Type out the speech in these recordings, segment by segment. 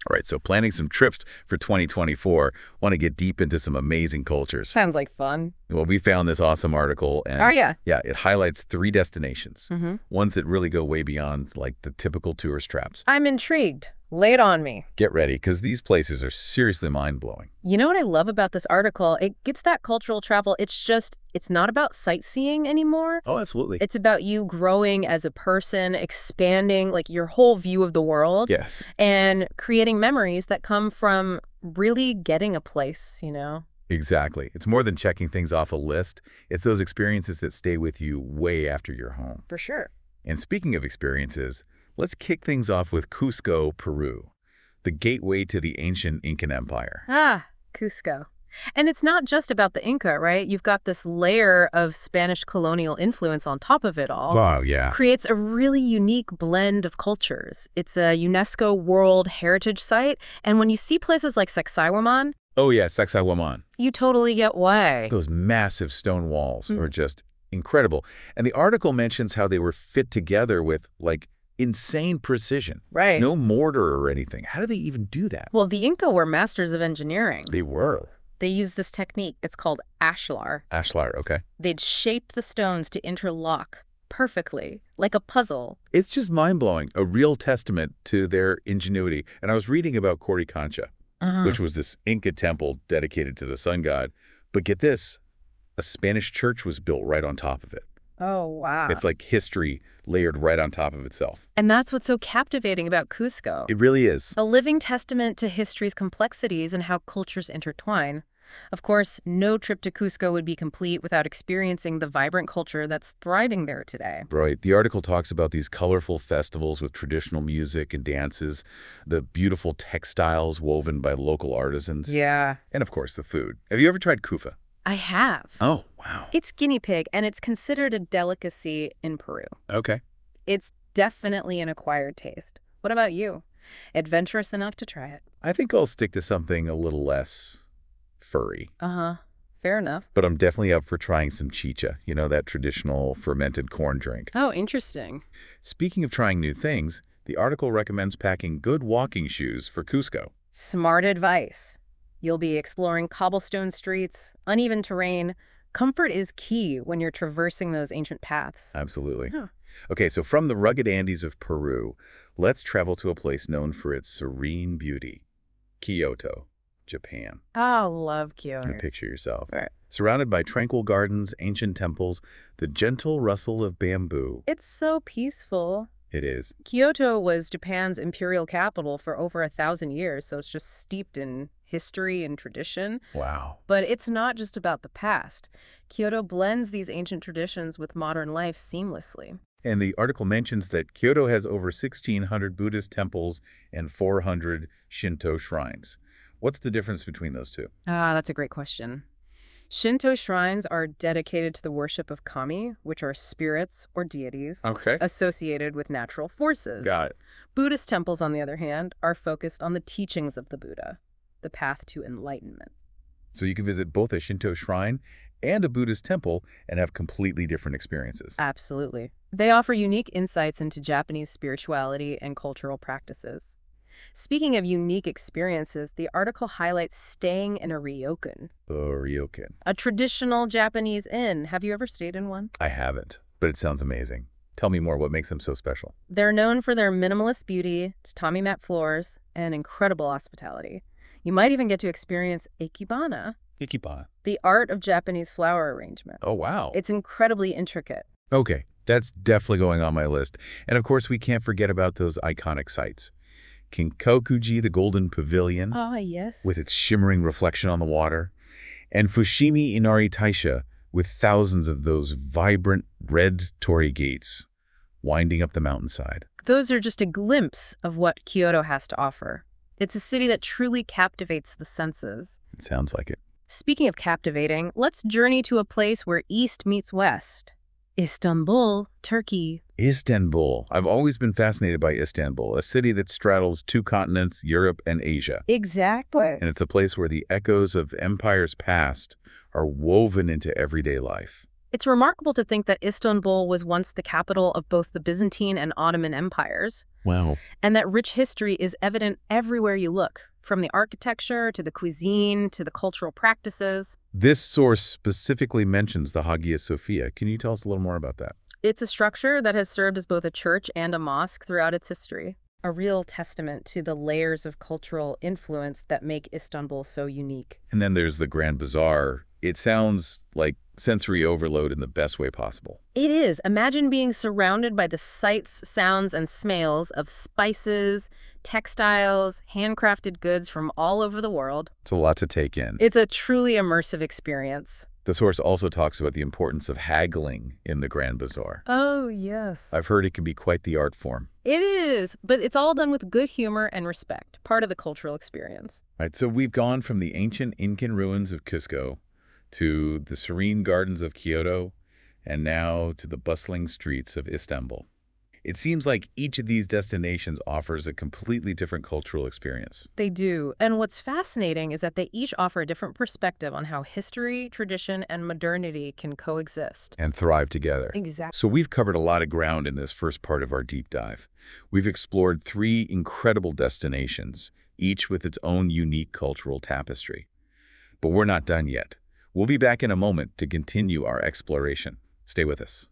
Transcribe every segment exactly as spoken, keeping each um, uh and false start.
All right, so planning some trips for twenty twenty-four. Want to get deep into some amazing cultures. Sounds like fun. Well, we found this awesome article, and Oh, yeah. yeah, it highlights three destinations, Mm-hmm. ones that really go way beyond like the typical tourist traps. I'm intrigued. Lay it on me. Get ready, because these places are seriously mind-blowing. You know what I love about this article? It gets that cultural travel. It's just, it's not about sightseeing anymore. Oh, absolutely. It's about you growing as a person, expanding like your whole view of the world. Yes. And creating memories that come from really getting a place, you know? Exactly. It's more than checking things off a list. It's those experiences that stay with you way after you're home. For sure. And speaking of experiences, let's kick things off with Cusco, Peru, the gateway to the ancient Incan Empire. Ah, Cusco. And it's not just about the Inca, right? You've got this layer of Spanish colonial influence on top of it all. Wow, yeah. Creates a really unique blend of cultures. It's a UNESCO World Heritage Site, and when you see places like Sacsayhuaman, Oh, yeah, Sacsayhuaman. you totally get why. Those massive stone walls Mm. are just incredible. And the article mentions how they were fit together with, like, insane precision. Right. No mortar or anything. How do they even do that? Well, the Inca were masters of engineering. They were. They used this technique. It's called ashlar. Ashlar, okay. They'd shape the stones to interlock perfectly, like a puzzle. It's just mind-blowing, a real testament to their ingenuity. And I was reading about Coricancha, Uh-huh. which was this Inca temple dedicated to the sun god. But get this, a Spanish church was built right on top of it. Oh, wow. It's like history layered right on top of itself. And that's what's so captivating about Cusco. It really is. A living testament to history's complexities and how cultures intertwine. Of course, no trip to Cusco would be complete without experiencing the vibrant culture that's thriving there today. Right. The article talks about these colorful festivals with traditional music and dances, the beautiful textiles woven by local artisans, Yeah. and of course the food. Have you ever tried kufa? I have. Oh, wow. It's guinea pig, and it's considered a delicacy in Peru. Okay. It's definitely an acquired taste. What about you? Adventurous enough to try it? I think I'll stick to something a little less furry. Uh-huh. Fair enough. But I'm definitely up for trying some chicha, you know, that traditional fermented corn drink. Oh, interesting. Speaking of trying new things, the article recommends packing good walking shoes for Cusco. Smart advice. You'll be exploring cobblestone streets, uneven terrain. Comfort is key when you're traversing those ancient paths. Absolutely. Huh. Okay, so from the rugged Andes of Peru, let's travel to a place known for its serene beauty, Kyoto, Japan. Oh, love You Kyoto. picture yourself. Right. Surrounded by tranquil gardens, ancient temples, the gentle rustle of bamboo. It's so peaceful. It is. Kyoto was Japan's imperial capital for over a thousand years, so it's just steeped in history and tradition. Wow. But it's not just about the past. Kyoto blends these ancient traditions with modern life seamlessly. And the article mentions that Kyoto has over sixteen hundred Buddhist temples and four hundred Shinto shrines. What's the difference between those two? Ah, that's a great question. Shinto shrines are dedicated to the worship of kami, which are spirits or deities Okay. associated with natural forces. Got it. Buddhist temples, on the other hand, are focused on the teachings of the Buddha, the path to enlightenment. So you can visit both a Shinto shrine and a Buddhist temple and have completely different experiences. Absolutely. They offer unique insights into Japanese spirituality and cultural practices. Speaking of unique experiences, the article highlights staying in a ryokan, Oh, ryokan. a traditional Japanese inn. Have you ever stayed in one? I haven't, but it sounds amazing. Tell me more. What makes them so special? They're known for their minimalist beauty, tatami mat floors, and incredible hospitality. You might even get to experience ikebana, Ikiban. the art of Japanese flower arrangement. Oh, wow. It's incredibly intricate. Okay, that's definitely going on my list. And of course, we can't forget about those iconic sites. Kinkokuji, the Golden Pavilion, Ah, yes. with its shimmering reflection on the water, and Fushimi Inari Taisha, with thousands of those vibrant red torii gates winding up the mountainside. Those are just a glimpse of what Kyoto has to offer. It's a city that truly captivates the senses. It sounds like it. Speaking of captivating, let's journey to a place where East meets West. Istanbul, Turkey. Istanbul. I've always been fascinated by Istanbul, a city that straddles two continents, Europe and Asia. Exactly. And it's a place where the echoes of empires past are woven into everyday life. It's remarkable to think that Istanbul was once the capital of both the Byzantine and Ottoman empires, Wow. and that rich history is evident everywhere you look, from the architecture to the cuisine to the cultural practices. This source specifically mentions the Hagia Sophia. Can you tell us a little more about that? It's a structure that has served as both a church and a mosque throughout its history, a real testament to the layers of cultural influence that make Istanbul so unique. And then there's the Grand Bazaar. It sounds like sensory overload in the best way possible. It is. Imagine being surrounded by the sights, sounds, and smells of spices, textiles, handcrafted goods from all over the world. It's a lot to take in. It's a truly immersive experience. The source also talks about the importance of haggling in the Grand Bazaar. Oh, yes. I've heard it can be quite the art form. It is, but it's all done with good humor and respect, part of the cultural experience. Right, so we've gone from the ancient Incan ruins of Cusco to the serene gardens of Kyoto, and now to the bustling streets of Istanbul. It seems like each of these destinations offers a completely different cultural experience. They do. And what's fascinating is that they each offer a different perspective on how history, tradition, and modernity can coexist. And thrive together. Exactly. So we've covered a lot of ground in this first part of our deep dive. We've explored three incredible destinations, each with its own unique cultural tapestry. But we're not done yet. We'll be back in a moment to continue our exploration. Stay with us.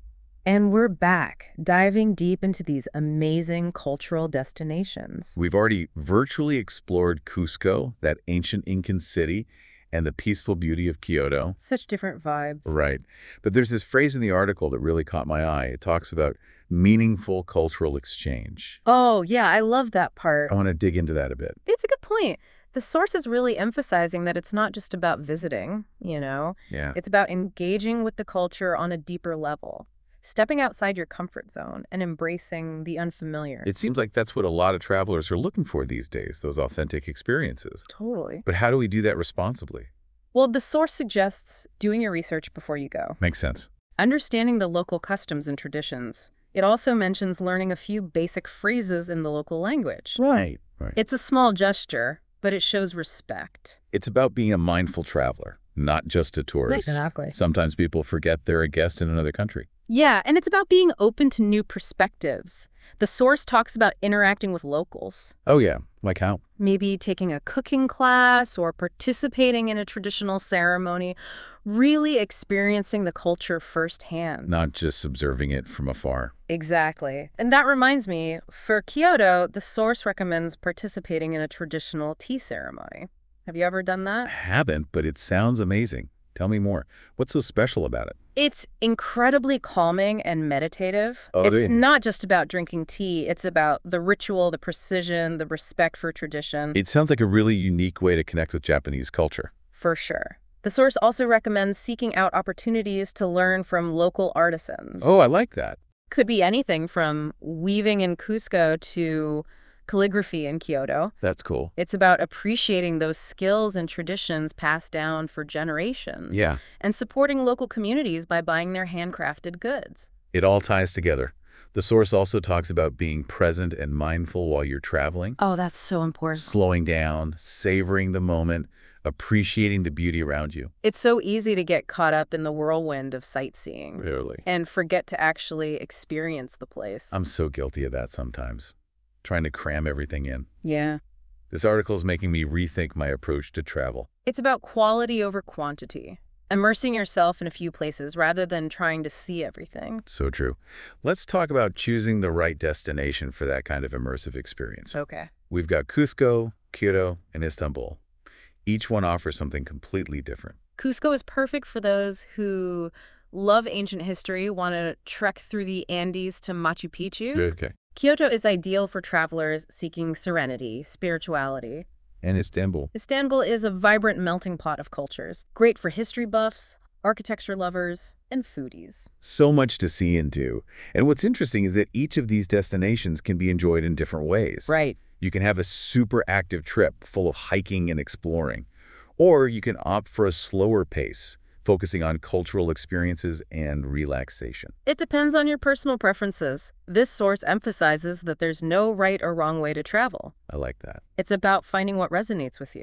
And we're back, diving deep into these amazing cultural destinations. We've already virtually explored Cusco, that ancient Incan city, and the peaceful beauty of Kyoto. Such different vibes. Right. But there's this phrase in the article that really caught my eye. It talks about meaningful cultural exchange. Oh, yeah, I love that part. I want to dig into that a bit. It's a good point. The source is really emphasizing that it's not just about visiting, you know? Yeah. It's about engaging with the culture on a deeper level, stepping outside your comfort zone and embracing the unfamiliar. It seems like that's what a lot of travelers are looking for these days, those authentic experiences. Totally. But how do we do that responsibly? Well, the source suggests doing your research before you go. Makes sense. Understanding the local customs and traditions. It also mentions learning a few basic phrases in the local language. Right. Right. It's a small gesture, but it shows respect. It's about being a mindful traveler, not just a tourist. Exactly. Sometimes people forget they're a guest in another country. Yeah, and it's about being open to new perspectives. The source talks about interacting with locals. Oh, yeah. Like how? Maybe taking a cooking class or participating in a traditional ceremony, really experiencing the culture firsthand. Not just observing it from afar. Exactly. And that reminds me, for Kyoto, the source recommends participating in a traditional tea ceremony. Have you ever done I that? haven't, but it sounds amazing. Tell me more. What's so special about it? It's incredibly calming and meditative. Oh, it's really? not just about drinking tea. It's about the ritual, the precision, the respect for tradition. It sounds like a really unique way to connect with Japanese culture. For sure. The source also recommends seeking out opportunities to learn from local artisans. Oh, I like that. Could be anything from weaving in Cusco to calligraphy in Kyoto. That's cool. It's about appreciating those skills and traditions passed down for generations. Yeah, And supporting local communities by buying their handcrafted goods. it all ties together. The source also talks about being present and mindful while you're traveling, Oh, that's so important. slowing down, savoring the moment, appreciating the beauty around you. It's so easy to get caught up in the whirlwind of sightseeing Really. and forget to actually experience the place. I'm so guilty of that sometimes, trying to cram everything in. Yeah. This article is making me rethink my approach to travel. It's about quality over quantity. Immersing yourself in a few places rather than trying to see everything. So true. Let's talk about choosing the right destination for that kind of immersive experience. Okay. We've got Cusco, Kyoto, and Istanbul. Each one offers something completely different. Cusco is perfect for those who love ancient history, want to trek through the Andes to Machu Picchu. Okay. Kyoto is ideal for travelers seeking serenity, spirituality. And Istanbul. Istanbul is a vibrant melting pot of cultures, great for history buffs, architecture lovers, and foodies. So much to see and do. And what's interesting is that each of these destinations can be enjoyed in different ways. Right. You can have a super active trip full of hiking and exploring. Or you can opt for a slower pace, focusing on cultural experiences and relaxation. It depends on your personal preferences. This source emphasizes that there's no right or wrong way to travel. I like that. It's about finding what resonates with you.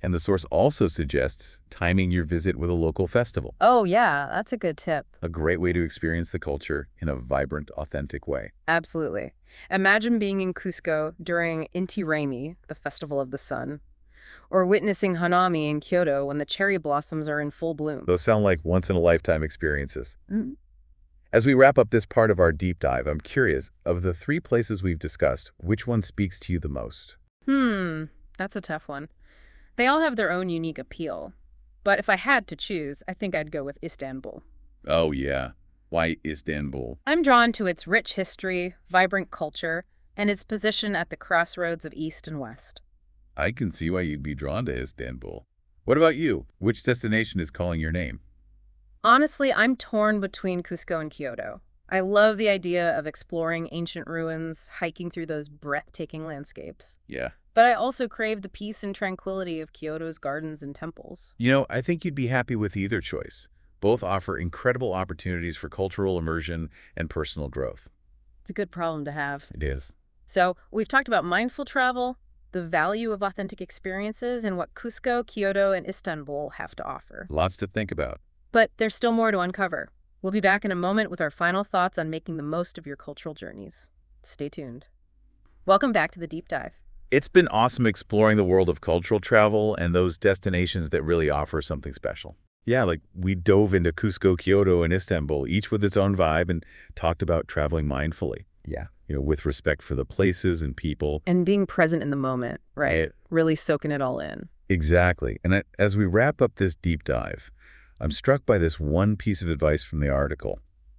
And the source also suggests timing your visit with a local festival, Oh, yeah, that's a good tip. a great way to experience the culture in a vibrant, authentic way. Absolutely. Imagine being in Cusco during Inti Raymi, the Festival of the Sun, or witnessing Hanami in Kyoto when the cherry blossoms are in full bloom. Those sound like once-in-a-lifetime experiences. Mm. As we wrap up this part of our deep dive, I'm curious, of the three places we've discussed, which one speaks to you the most? Hmm, that's a tough one. They all have their own unique appeal. But if I had to choose, I think I'd go with Istanbul. Oh, yeah. Why Istanbul? I'm drawn to its rich history, vibrant culture, and its position at the crossroads of East and West. I can see why you'd be drawn to Istanbul. What about you? Which destination is calling your name? Honestly, I'm torn between Cusco and Kyoto. I love the idea of exploring ancient ruins, hiking through those breathtaking landscapes. Yeah. But I also crave the peace and tranquility of Kyoto's gardens and temples. You know, I think you'd be happy with either choice. Both offer incredible opportunities for cultural immersion and personal growth. It's a good problem to have. It is. So, we've talked about mindful travel, the value of authentic experiences, and what Cusco, Kyoto, and Istanbul have to offer. Lots to think about. But there's still more to uncover. We'll be back in a moment with our final thoughts on making the most of your cultural journeys. Stay tuned. Welcome back to the Deep Dive. It's been awesome exploring the world of cultural travel and those destinations that really offer something special. Yeah, like we dove into Cusco, Kyoto, and Istanbul, each with its own vibe, and talked about traveling mindfully. Yeah. You know, with respect for the places and people. And being present in the moment, right? It- Really soaking it all in. Exactly. And I- as we wrap up this deep dive, I'm struck by this one piece of advice from the article.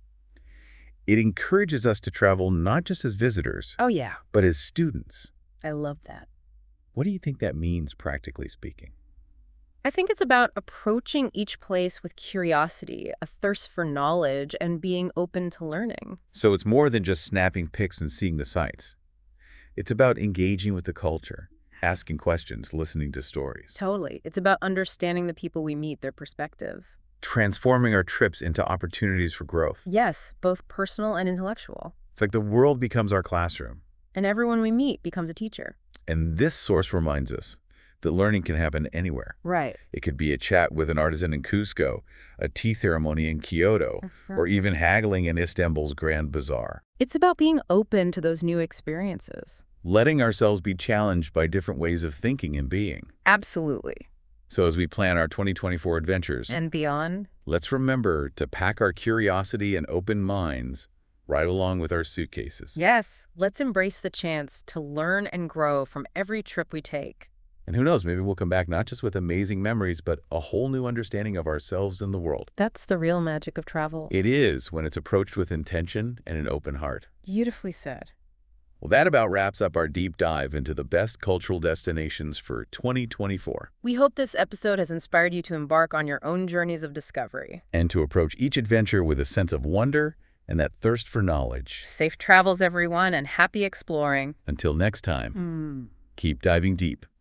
It encourages us to travel not just as visitors, Oh, yeah. but as students. I love that. What do you think that means, practically speaking? I think it's about approaching each place with curiosity, a thirst for knowledge, and being open to learning. So it's more than just snapping pics and seeing the sights. It's about engaging with the culture, asking questions, listening to stories, Totally. It's about understanding the people we meet, their perspectives. transforming our trips into opportunities for growth. Yes, both personal and intellectual. It's like the world becomes our classroom. And everyone we meet becomes a teacher. And this source reminds us that learning can happen anywhere. Right. It could be a chat with an artisan in Cusco, a tea ceremony in Kyoto, or even haggling in Istanbul's Grand Bazaar. It's about being open to those new experiences. Letting ourselves be challenged by different ways of thinking and being. Absolutely. So as we plan our twenty twenty-four adventures, And beyond? let's remember to pack our curiosity and open minds right along with our suitcases. Yes, let's embrace the chance to learn and grow from every trip we take. And who knows, maybe we'll come back not just with amazing memories, but a whole new understanding of ourselves and the world. That's the real magic of travel. It is when it's approached with intention and an open heart. Beautifully said. Well, that about wraps up our deep dive into the best cultural destinations for twenty twenty-four. We hope this episode has inspired you to embark on your own journeys of discovery. And to approach each adventure with a sense of wonder and that thirst for knowledge. Safe travels, everyone, and happy exploring. Until next time, keep diving deep.